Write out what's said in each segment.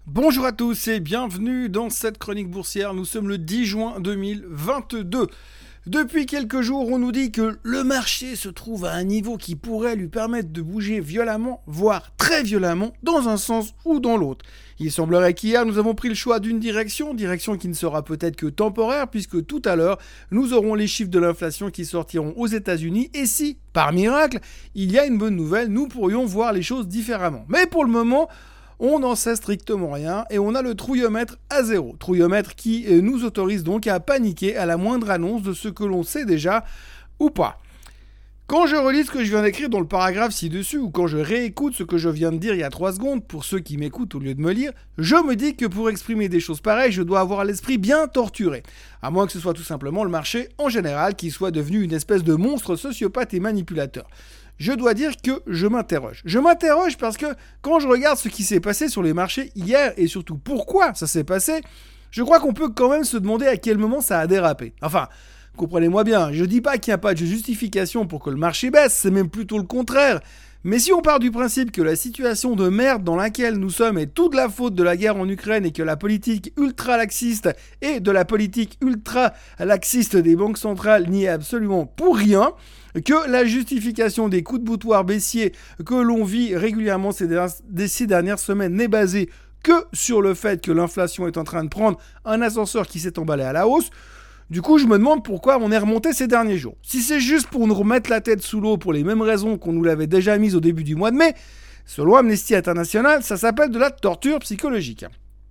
Bonjour à tous et bienvenue dans cette chronique boursière. Nous sommes le 10 juin 2022. Depuis quelques jours, on nous dit que le marché se trouve à un niveau qui pourrait lui permettre de bouger violemment, voire très violemment, dans un sens ou dans l'autre. Il semblerait qu'hier, nous avons pris le choix d'une direction qui ne sera peut-être que temporaire, puisque tout à l'heure, nous aurons les chiffres de l'inflation qui sortiront aux États-Unis. Et si, par miracle, il y a une bonne nouvelle, nous pourrions voir les choses différemment. Mais pour le moment, on n'en sait strictement rien et on a le trouillomètre à zéro. Trouillomètre qui nous autorise donc à paniquer à la moindre annonce de ce que l'on sait déjà ou pas. Quand je relis ce que je viens d'écrire dans le paragraphe ci-dessus ou quand je réécoute ce que je viens de dire il y a 3 secondes, pour ceux qui m'écoutent au lieu de me lire, je me dis que pour exprimer des choses pareilles, je dois avoir l'esprit bien torturé. À moins que ce soit tout simplement le marché en général qui soit devenu une espèce de monstre sociopathe et manipulateur. Je dois dire que je m'interroge. Je m'interroge parce que quand je regarde ce qui s'est passé sur les marchés hier et surtout pourquoi ça s'est passé, je crois qu'on peut quand même se demander à quel moment ça a dérapé. Enfin, comprenez-moi bien, je dis pas qu'il n'y a pas de justification pour que le marché baisse, c'est même plutôt le contraire. Mais si on part du principe que la situation de merde dans laquelle nous sommes est toute la faute de la guerre en Ukraine et que la politique ultra-laxiste et de la politique ultra-laxiste des banques centrales n'y est absolument pour rien, que la justification des coups de boutoir baissiers que l'on vit régulièrement ces dernières semaines n'est basée que sur le fait que l'inflation est en train de prendre un ascenseur qui s'est emballé à la hausse, du coup, je me demande pourquoi on est remonté ces derniers jours. Si c'est juste pour nous remettre la tête sous l'eau pour les mêmes raisons qu'on nous l'avait déjà mise au début du mois de mai, selon Amnesty International, ça s'appelle de la torture psychologique.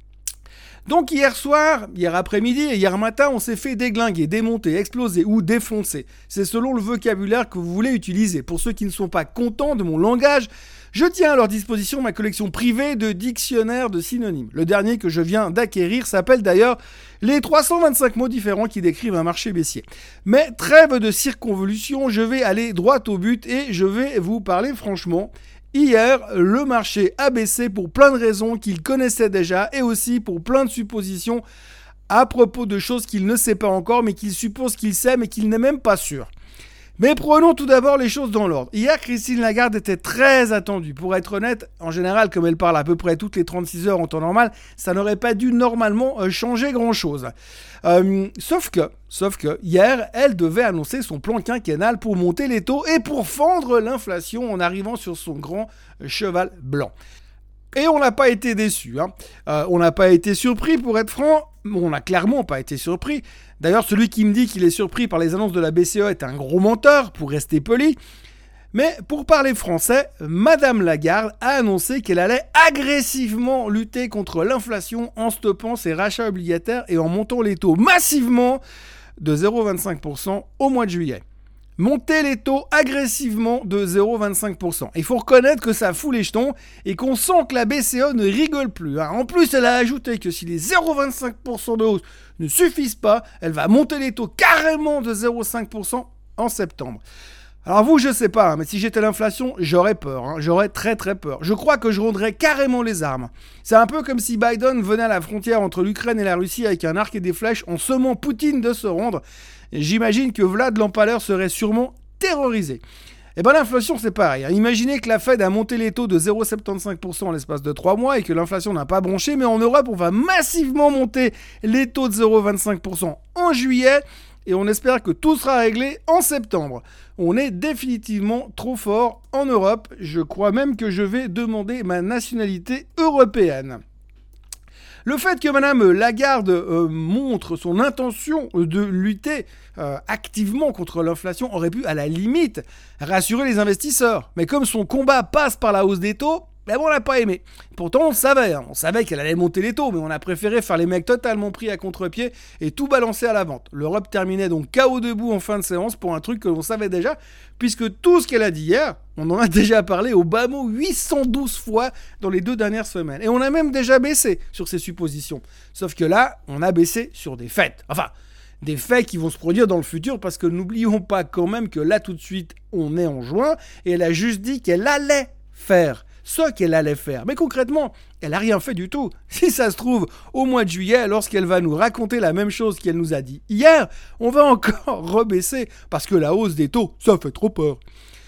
Donc hier soir, hier après-midi et hier matin, on s'est fait déglinguer, démonter, exploser ou défoncer. C'est selon le vocabulaire que vous voulez utiliser. Pour ceux qui ne sont pas contents de mon langage, je tiens à leur disposition ma collection privée de dictionnaires de synonymes. Le dernier que je viens d'acquérir s'appelle d'ailleurs les 325 mots différents qui décrivent un marché baissier. Mais trêve de circonvolution, je vais aller droit au but et je vais vous parler franchement. Hier, le marché a baissé pour plein de raisons qu'il connaissait déjà et aussi pour plein de suppositions à propos de choses qu'il ne sait pas encore mais qu'il suppose qu'il sait mais qu'il n'est même pas sûr. Mais prenons tout d'abord les choses dans l'ordre. Hier, Christine Lagarde était très attendue. Pour être honnête, en général, comme elle parle à peu près toutes les 36 heures en temps normal, ça n'aurait pas dû normalement changer grand-chose. Sauf que hier, elle devait annoncer son plan quinquennal pour monter les taux et pour fendre l'inflation en arrivant sur son grand cheval blanc. Et on n'a pas été déçus. On n'a pas été surpris, pour être franc. On n'a clairement pas été surpris. D'ailleurs, celui qui me dit qu'il est surpris par les annonces de la BCE est un gros menteur, pour rester poli. Mais pour parler français, Madame Lagarde a annoncé qu'elle allait agressivement lutter contre l'inflation en stoppant ses rachats obligataires et en montant les taux massivement de 0,25% au mois de juillet. Monter les taux agressivement de 0,25%. Il faut reconnaître que ça fout les jetons et qu'on sent que la BCE ne rigole plus. En plus, elle a ajouté que si les 0,25% de hausse ne suffisent pas, elle va monter les taux carrément de 0,5% en septembre. Alors vous, je sais pas, mais si j'étais l'inflation, j'aurais peur. J'aurais très très peur. Je crois que je rendrais carrément les armes. C'est un peu comme si Biden venait à la frontière entre l'Ukraine et la Russie avec un arc et des flèches en sommant Poutine de se rendre. Et j'imagine que Vlad l'Empaleur serait sûrement terrorisé. Et bien l'inflation c'est pareil. Imaginez que la Fed a monté les taux de 0,75% en l'espace de 3 mois et que l'inflation n'a pas bronché, mais en Europe on va massivement monter les taux de 0,25% en juillet et on espère que tout sera réglé en septembre. On est définitivement trop fort en Europe. Je crois même que je vais demander ma nationalité européenne. Le fait que Madame Lagarde montre son intention de lutter activement contre l'inflation aurait pu, à la limite, rassurer les investisseurs. Mais comme son combat passe par la hausse des taux, on l'a pas aimé. Pourtant, on savait qu'elle allait monter les taux, mais on a préféré faire les mecs totalement pris à contre-pied et tout balancer à la vente. L'Europe terminait donc KO debout en fin de séance pour un truc que l'on savait déjà, puisque tout ce qu'elle a dit hier, on en a déjà parlé au bas mot 812 fois dans les 2 dernières semaines. Et on a même déjà baissé sur ces suppositions. Sauf que là, on a baissé sur des faits. Enfin, des faits qui vont se produire dans le futur, parce que n'oublions pas quand même que là, tout de suite, on est en juin, et elle a juste dit qu'elle allait faire ce qu'elle allait faire. Mais concrètement, elle n'a rien fait du tout. Si ça se trouve, au mois de juillet, lorsqu'elle va nous raconter la même chose qu'elle nous a dit hier, on va encore rebaisser, parce que la hausse des taux, ça fait trop peur.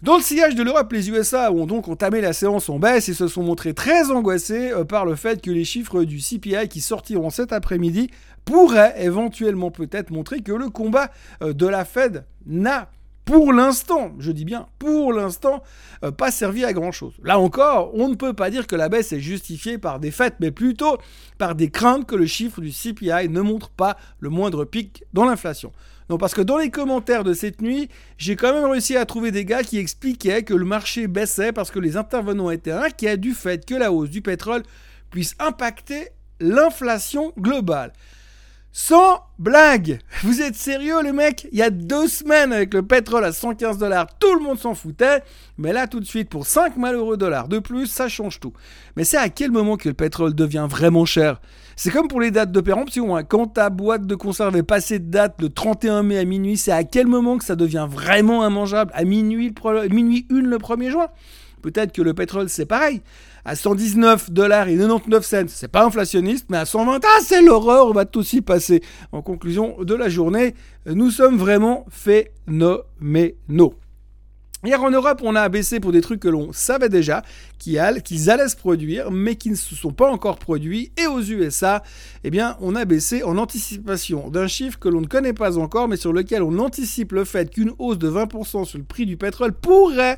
Dans le sillage de l'Europe, les USA ont donc entamé la séance en baisse et se sont montrés très angoissés par le fait que les chiffres du CPI qui sortiront cet après-midi pourraient éventuellement peut-être montrer que le combat de la Fed n'a pour l'instant, je dis bien pour l'instant, pas servi à grand-chose. Là encore, on ne peut pas dire que la baisse est justifiée par des faits, mais plutôt par des craintes que le chiffre du CPI ne montre pas le moindre pic dans l'inflation. Non, parce que dans les commentaires de cette nuit, j'ai quand même réussi à trouver des gars qui expliquaient que le marché baissait parce que les intervenants étaient inquiets du fait que la hausse du pétrole puisse impacter l'inflation globale. Sans blague, vous êtes sérieux les mecs? Il y a 2 semaines avec le pétrole à $115, tout le monde s'en foutait, mais là tout de suite pour 5 malheureux dollars de plus, ça change tout. Mais c'est à quel moment que le pétrole devient vraiment cher? C'est comme pour les dates de péremption, hein. Quand ta boîte de conserve est passée de date le 31 mai à minuit, c'est à quel moment que ça devient vraiment immangeable? À minuit 1 le 1er juin? Peut-être que le pétrole c'est pareil. À $119,99, c'est pas inflationniste, mais à 120, c'est l'horreur, on va tous y passer. En conclusion de la journée, nous sommes vraiment phénoménaux. Hier en Europe, on a abaissé pour des trucs que l'on savait déjà, qu'ils allaient se produire, mais qui ne se sont pas encore produits. Et aux USA, eh bien, on a baissé en anticipation d'un chiffre que l'on ne connaît pas encore, mais sur lequel on anticipe le fait qu'une hausse de 20% sur le prix du pétrole pourrait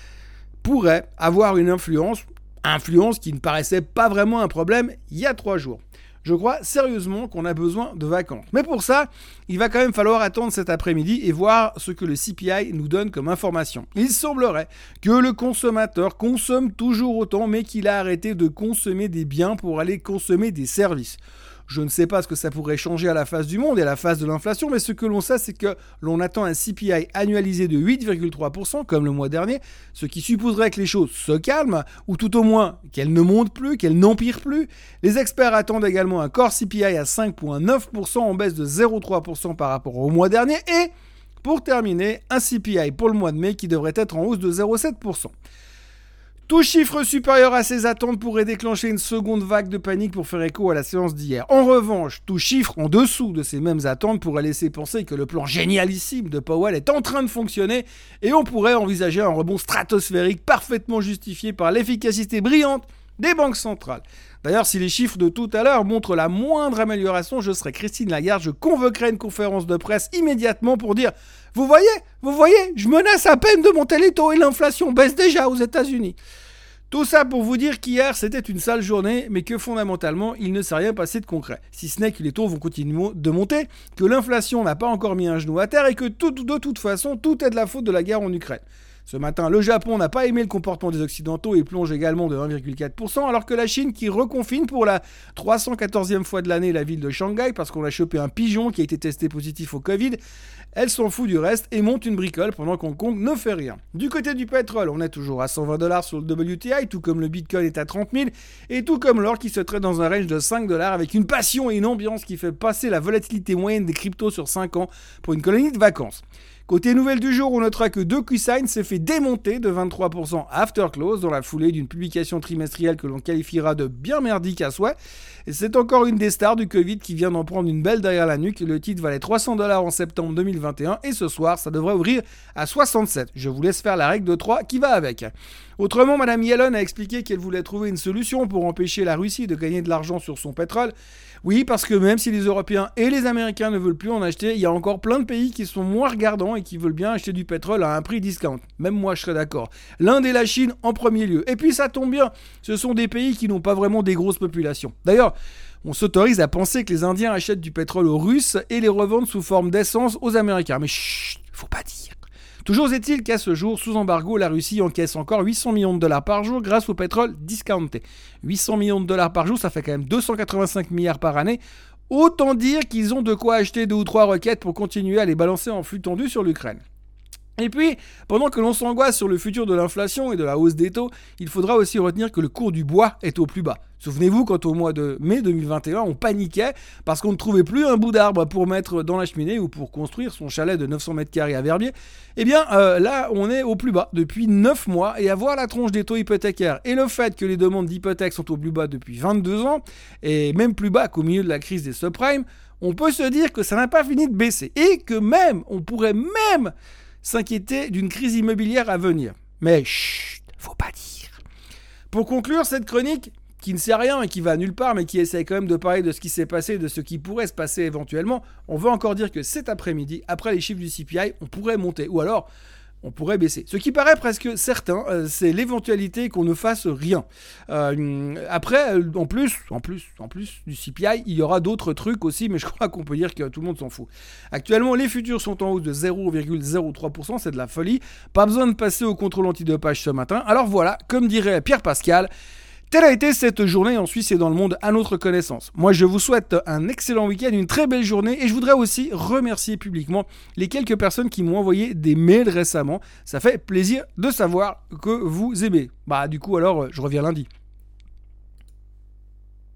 avoir une influence qui ne paraissait pas vraiment un problème il y a 3 jours. Je crois sérieusement qu'on a besoin de vacances. Mais pour ça, il va quand même falloir attendre cet après-midi et voir ce que le CPI nous donne comme information. Il semblerait que le consommateur consomme toujours autant, mais qu'il a arrêté de consommer des biens pour aller consommer des services. Je ne sais pas ce que ça pourrait changer à la face du monde et à la face de l'inflation, mais ce que l'on sait, c'est que l'on attend un CPI annualisé de 8,3%, comme le mois dernier, ce qui supposerait que les choses se calment, ou tout au moins qu'elles ne montent plus, qu'elles n'empirent plus. Les experts attendent également un core CPI à 5,9%, en baisse de 0,3% par rapport au mois dernier, et pour terminer, un CPI pour le mois de mai qui devrait être en hausse de 0,7%. Tout chiffre supérieur à ces attentes pourrait déclencher une seconde vague de panique pour faire écho à la séance d'hier. En revanche, tout chiffre en dessous de ces mêmes attentes pourrait laisser penser que le plan génialissime de Powell est en train de fonctionner et on pourrait envisager un rebond stratosphérique parfaitement justifié par l'efficacité brillante des banques centrales. D'ailleurs, si les chiffres de tout à l'heure montrent la moindre amélioration, je serai Christine Lagarde, je convoquerai une conférence de presse immédiatement pour dire « Vous voyez, je menace à peine de monter les taux et l'inflation baisse déjà aux États-Unis » Tout ça pour vous dire qu'hier, c'était une sale journée, mais que fondamentalement, il ne s'est rien passé de concret. Si ce n'est que les taux vont continuer de monter, que l'inflation n'a pas encore mis un genou à terre et que de toute façon, tout est de la faute de la guerre en Ukraine. Ce matin, le Japon n'a pas aimé le comportement des Occidentaux et plonge également de 1,4%, alors que la Chine, qui reconfine pour la 314e fois de l'année la ville de Shanghai parce qu'on a chopé un pigeon qui a été testé positif au Covid, elle s'en fout du reste et monte une bricole pendant qu'Hong Kong ne fait rien. Du côté du pétrole, on est toujours à $120 sur le WTI, tout comme le Bitcoin est à 30 000, et tout comme l'or qui se traite dans un range de $5 avec une passion et une ambiance qui fait passer la volatilité moyenne des cryptos sur 5 ans pour une colonie de vacances. Côté nouvelle du jour, on notera que DocuSign s'est fait démonter de 23% after close dans la foulée d'une publication trimestrielle que l'on qualifiera de bien merdique à souhait. Et c'est encore une des stars du Covid qui vient d'en prendre une belle derrière la nuque. Le titre valait $300 en septembre 2021 et ce soir, ça devrait ouvrir à 67. Je vous laisse faire la règle de 3 qui va avec. Autrement, Madame Yellen a expliqué qu'elle voulait trouver une solution pour empêcher la Russie de gagner de l'argent sur son pétrole. Oui, parce que même si les Européens et les Américains ne veulent plus en acheter, il y a encore plein de pays qui sont moins regardants et qui veulent bien acheter du pétrole à un prix discount. Même moi, je serais d'accord. L'Inde et la Chine en premier lieu. Et puis ça tombe bien, ce sont des pays qui n'ont pas vraiment des grosses populations. D'ailleurs, on s'autorise à penser que les Indiens achètent du pétrole aux Russes et les revendent sous forme d'essence aux Américains. Mais chut, faut pas dire. Toujours est-il qu'à ce jour, sous embargo, la Russie encaisse encore 800 millions de dollars par jour grâce au pétrole discounté. 800 millions de dollars par jour, ça fait quand même 285 milliards par année. Autant dire qu'ils ont de quoi acheter 2 ou 3 roquettes pour continuer à les balancer en flux tendu sur l'Ukraine. Et puis, pendant que l'on s'angoisse sur le futur de l'inflation et de la hausse des taux, il faudra aussi retenir que le cours du bois est au plus bas. Souvenez-vous, quand au mois de mai 2021, on paniquait parce qu'on ne trouvait plus un bout d'arbre pour mettre dans la cheminée ou pour construire son chalet de 900 mètres carrés à Verbier. Eh bien, là, on est au plus bas depuis 9 mois et à voir la tronche des taux hypothécaires et le fait que les demandes d'hypothèques sont au plus bas depuis 22 ans et même plus bas qu'au milieu de la crise des subprimes, on peut se dire que ça n'a pas fini de baisser et que même, on pourrait même s'inquiétaient d'une crise immobilière à venir. Mais chut, faut pas dire. Pour conclure cette chronique, qui ne sait rien et qui va nulle part, mais qui essaye quand même de parler de ce qui s'est passé, de ce qui pourrait se passer éventuellement, on va encore dire que cet après-midi, après les chiffres du CPI, on pourrait monter, ou alors on pourrait baisser. Ce qui paraît presque certain, c'est l'éventualité qu'on ne fasse rien. Après, en plus du CPI, il y aura d'autres trucs aussi, mais je crois qu'on peut dire que tout le monde s'en fout. Actuellement, les futurs sont en hausse de 0,03%, c'est de la folie. Pas besoin de passer au contrôle antidopage ce matin. Alors voilà, comme dirait Pierre Pascal, telle a été cette journée en Suisse et dans le monde à notre connaissance. Moi, je vous souhaite un excellent week-end, une très belle journée et je voudrais aussi remercier publiquement les quelques personnes qui m'ont envoyé des mails récemment. Ça fait plaisir de savoir que vous aimez. Du coup, alors, je reviens lundi.